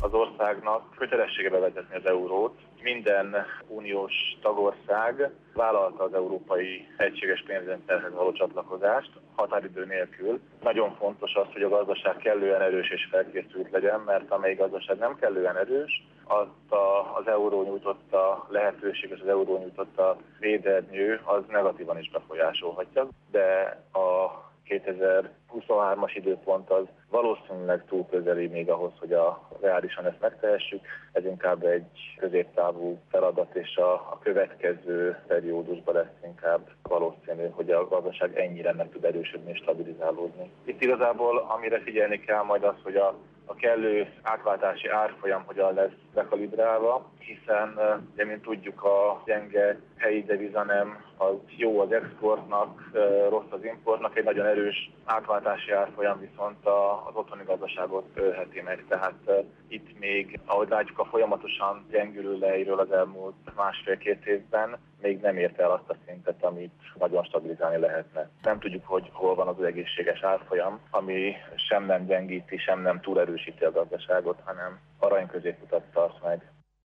az országnak kötelessége bevezetni az eurót. Minden uniós tagország vállalta az európai egységes pénzrendszerhez való csatlakozást határidő nélkül. Nagyon fontos az, hogy a gazdaság kellően erős és felkészült legyen, mert amely gazdaság nem kellően erős, azt az euró nyújtotta lehetőség és az euró nyújtotta védernyő, az negatívan is befolyásolhatja. De a 2023-as időpont az valószínűleg túl közeli még ahhoz, hogy reálisan ezt megtehessük. Ez inkább egy középtávú feladat, és a következő periódusban lesz inkább valószínű, hogy a gazdaság ennyire nem tud erősödni és stabilizálódni. Itt igazából amire figyelni kell majd az, hogy a kellő átváltási árfolyam hogyan lesz bekalibrálva, hiszen, ugye, mint tudjuk, a gyenge helyi devizanem az jó az exportnak, rossz az importnak, egy nagyon erős átváltási árfolyam viszont az otthoni gazdaságot ölheti meg. Tehát itt még, ahogy látjuk, a folyamatosan gyengülő lejről az elmúlt másfél-két évben még nem érte el azt a szintet, amit nagyon stabilizálni lehetne. Nem tudjuk, hogy hol van az egészséges árfolyam, ami sem nem gyengíti, sem nem túlerősíti a gazdaságot, hanem arany középutat tart meg.